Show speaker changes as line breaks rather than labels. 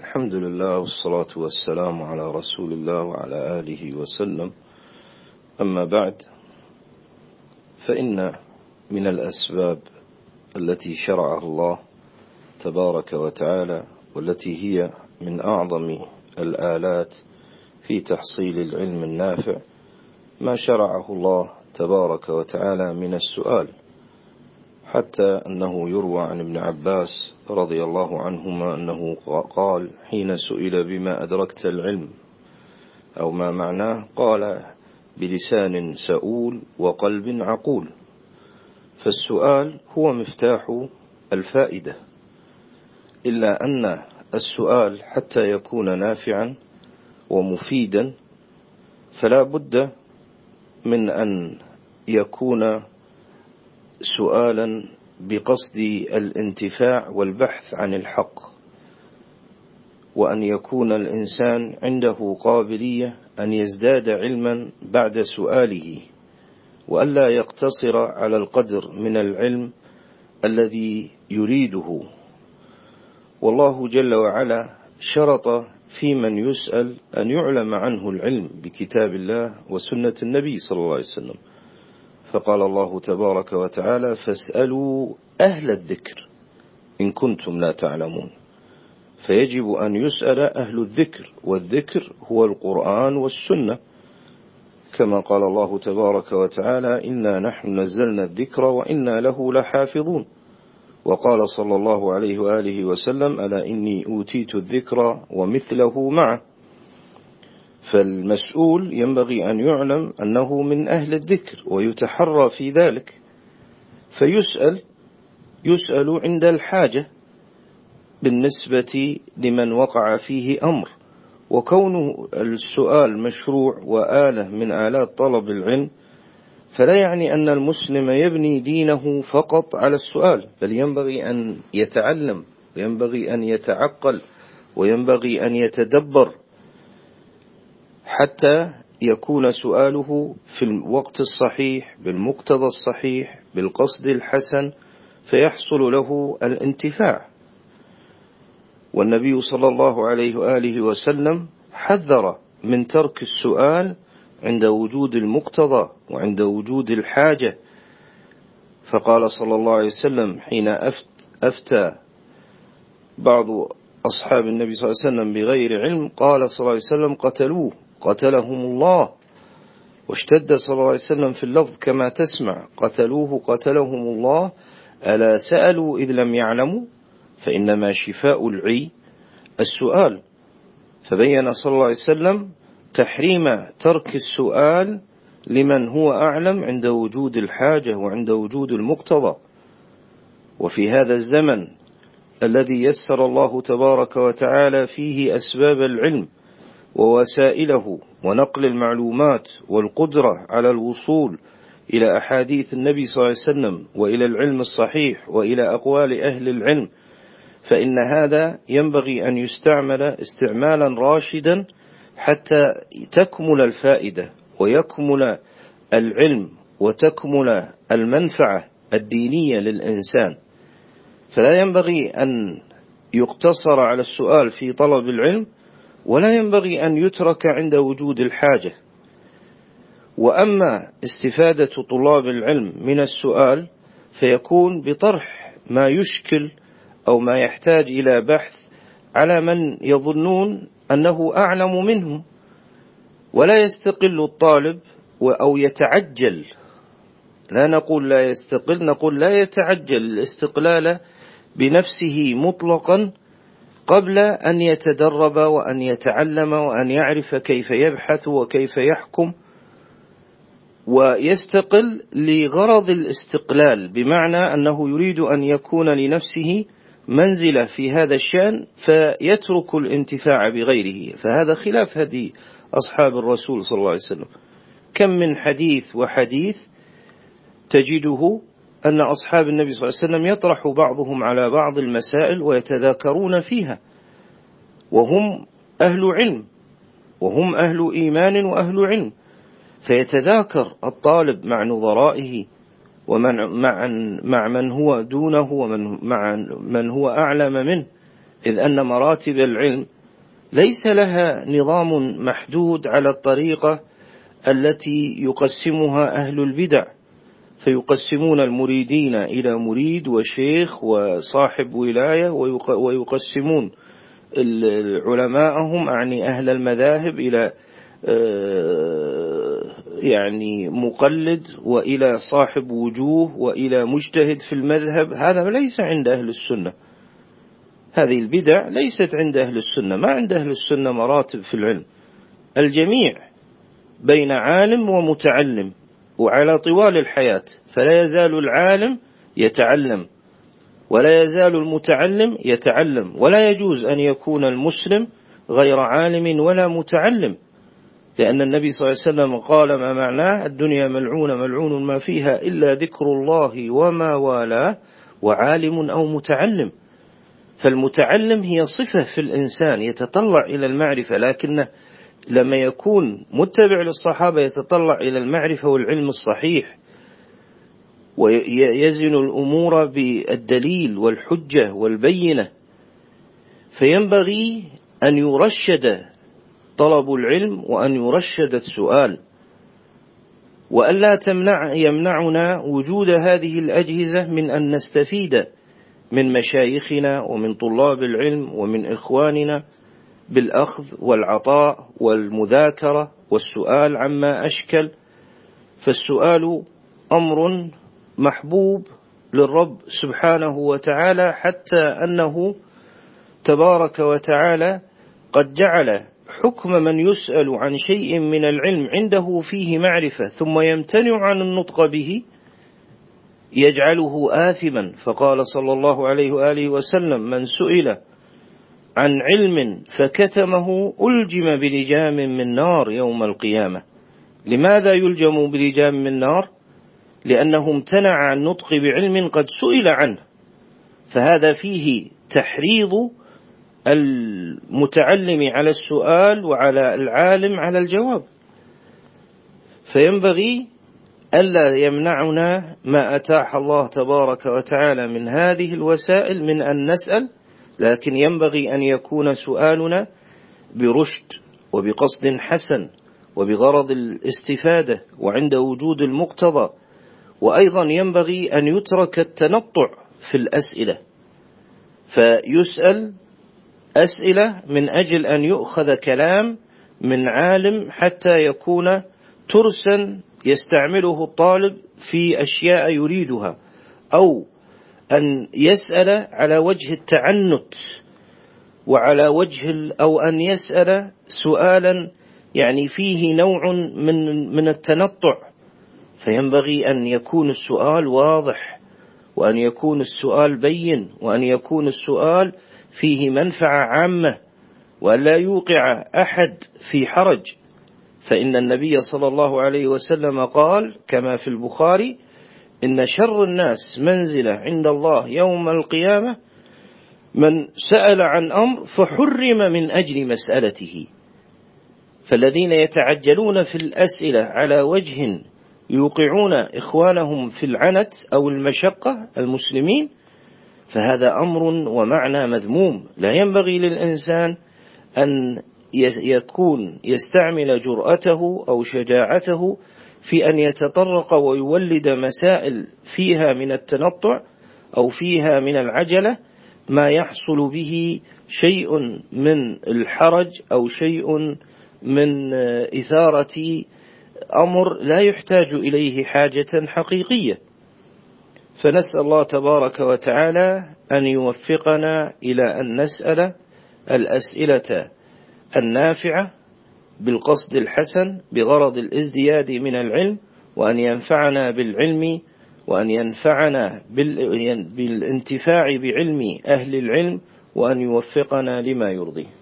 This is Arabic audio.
الحمد لله والصلاة والسلام على رسول الله وعلى آله وسلم. أما بعد، فإن من الأسباب التي شرعها الله تبارك وتعالى، والتي هي من أعظم الآلات في تحصيل العلم النافع، ما شرعه الله تبارك وتعالى من السؤال، حتى أنه يروى عن ابن عباس رضي الله عنهما أنه قال حين سئل بما أدركت العلم أو ما معناه، قال بلسان سؤول وقلب عقول. فالسؤال هو مفتاح الفائدة، إلا أن السؤال حتى يكون نافعا ومفيدا فلا بد من أن يكون سؤالا بقصد الانتفاع والبحث عن الحق، وأن يكون الإنسان عنده قابلية أن يزداد علما بعد سؤاله، وألا يقتصر على القدر من العلم الذي يريده. والله جل وعلا شرط في من يسأل أن يعلم عنه العلم بكتاب الله وسنة النبي صلى الله عليه وسلم، فقال الله تبارك وتعالى فاسألوا أهل الذكر إن كنتم لا تعلمون. فيجب أن يسأل أهل الذكر، والذكر هو القرآن والسنة، كما قال الله تبارك وتعالى إنا نحن نزلنا الذكر وإنا له لحافظون. وقال صلى الله عليه وآله وسلم ألا إني أوتيت الذكر ومثله معه. فالمسؤول ينبغي أن يعلم أنه من أهل الذكر ويتحرى في ذلك، يسأل عند الحاجة بالنسبة لمن وقع فيه أمر. وكون السؤال مشروع وآلة من آلات طلب العلم فلا يعني أن المسلم يبني دينه فقط على السؤال، بل ينبغي أن يتعلم، وينبغي أن يتعقل، وينبغي أن يتدبر، حتى يكون سؤاله في الوقت الصحيح بالمقتضى الصحيح بالقصد الحسن، فيحصل له الانتفاع. والنبي صلى الله عليه وآله وسلم حذر من ترك السؤال عند وجود المقتضى وعند وجود الحاجة، فقال صلى الله عليه وسلم حين أفتى بعض أصحاب النبي صلى الله عليه وسلم بغير علم، قال صلى الله عليه وسلم قتلوه قتلهم الله. واشتد صلى الله عليه وسلم في اللفظ كما تسمع قتلوه قتلهم الله، ألا سألوا إذ لم يعلموا فإنما شفاء العي السؤال. فبين صلى الله عليه وسلم تحريم ترك السؤال لمن هو أعلم عند وجود الحاجة وعند وجود المقتضى. وفي هذا الزمن الذي يسر الله تبارك وتعالى فيه أسباب العلم ووسائله ونقل المعلومات والقدرة على الوصول إلى أحاديث النبي صلى الله عليه وسلم وإلى العلم الصحيح وإلى أقوال أهل العلم، فإن هذا ينبغي أن يستعمل استعمالا راشدا حتى تكمل الفائدة ويكمل العلم وتكمل المنفعة الدينية للإنسان. فلا ينبغي أن يقتصر على السؤال في طلب العلم، ولا ينبغي أن يترك عند وجود الحاجة. وأما استفادة طلاب العلم من السؤال فيكون بطرح ما يشكل أو ما يحتاج إلى بحث على من يظنون أنه أعلم منهم، ولا يستقل الطالب أو يتعجل. لا نقول لا يستقل، نقول لا يتعجل الاستقلال بنفسه مطلقا قبل أن يتدرب وأن يتعلم وأن يعرف كيف يبحث وكيف يحكم، ويستقل لغرض الاستقلال، بمعنى أنه يريد أن يكون لنفسه منزلة في هذا الشأن فيترك الانتفاع بغيره. فهذا خلاف هدي أصحاب الرسول صلى الله عليه وسلم. كم من حديث وحديث تجده أن أصحاب النبي صلى الله عليه وسلم يطرح بعضهم على بعض المسائل ويتذاكرون فيها، وهم أهل علم وهم أهل إيمان وأهل علم، فيتذاكر الطالب مع نظرائه ومع من هو دونه ومع من هو أعلم منه، إذ أن مراتب العلم ليس لها نظام محدود على الطريقة التي يقسمها أهل البدع، فيقسمون المريدين إلى مريد وشيخ وصاحب ولاية، ويقسمون علماءهم أعني أهل المذاهب إلى يعني مقلد وإلى صاحب وجوه وإلى مجتهد في المذهب. هذا ليس عند أهل السنة، هذه البدع ليست عند أهل السنة. ما عند أهل السنة مراتب في العلم، الجميع بين عالم ومتعلم وعلى طوال الحياة، فلا يزال العالم يتعلم ولا يزال المتعلم يتعلم، ولا يجوز أن يكون المسلم غير عالم ولا متعلم، لأن النبي صلى الله عليه وسلم قال ما معناه: الدنيا ملعونة ملعون ما فيها إلا ذكر الله وما والاه وعالم أو متعلم. فالمتعلم هي صفة في الإنسان يتطلع إلى المعرفة، لكنه لما يكون متبع للصحابة يتطلع إلى المعرفة والعلم الصحيح، ويزن الأمور بالدليل والحجة والبينة. فينبغي أن يرشد طلب العلم وأن يرشد السؤال، وألا يمنعنا وجود هذه الأجهزة من أن نستفيد من مشايخنا ومن طلاب العلم ومن إخواننا بالأخذ والعطاء والمذاكرة والسؤال عما أشكل. فالسؤال أمر محبوب للرب سبحانه وتعالى، حتى أنه تبارك وتعالى قد جعل حكم من يسأل عن شيء من العلم عنده فيه معرفة ثم يمتنع عن النطق به يجعله آثما. فقال صلى الله عليه وآله وسلم: من سئل عن علم فكتمه ألجم بلجام من نار يوم القيامة. لماذا يلجم بلجام من نار؟ لأنه امتنع عن النطق بعلم قد سئل عنه، فهذا فيه تحريض المتعلم على السؤال وعلى العالم على الجواب. فينبغي ألا يمنعنا ما أتاح الله تبارك وتعالى من هذه الوسائل من أن نسأل، لكن ينبغي أن يكون سؤالنا برشد وبقصد حسن وبغرض الاستفادة وعند وجود المقتضى. وأيضا ينبغي أن يترك التنطع في الأسئلة، فيسأل أسئلة من أجل أن يؤخذ كلام من عالم حتى يكون ترسا يستعمله الطالب في أشياء يريدها، أو أن يسأل على وجه التعنت وعلى وجه أو أن يسأل سؤالا يعني فيه نوع من التنطع. فينبغي أن يكون السؤال واضح، وأن يكون السؤال بين، وأن يكون السؤال فيه منفعة عامة، وأن لا يوقع أحد في حرج. فإن النبي صلى الله عليه وسلم قال كما في البخاري: إن شر الناس منزلة عند الله يوم القيامة من سأل عن أمر فحرم من أجل مسألته. فالذين يتعجلون في الأسئلة على وجه يوقعون إخوانهم في العنت أو المشقة المسلمين، فهذا أمر ومعنى مذموم. لا ينبغي للإنسان أن يكون يستعمل جرأته أو شجاعته في أن يتطرق ويولد مسائل فيها من التنطع أو فيها من العجلة ما يحصل به شيء من الحرج أو شيء من إثارة أمر لا يحتاج إليه حاجة حقيقية. فنسأل الله تبارك وتعالى أن يوفقنا إلى أن نسأل الأسئلة النافعة بالقصد الحسن بغرض الازدياد من العلم، وأن ينفعنا بالعلم، وأن ينفعنا بالانتفاع بعلم أهل العلم، وأن يوفقنا لما يرضيه.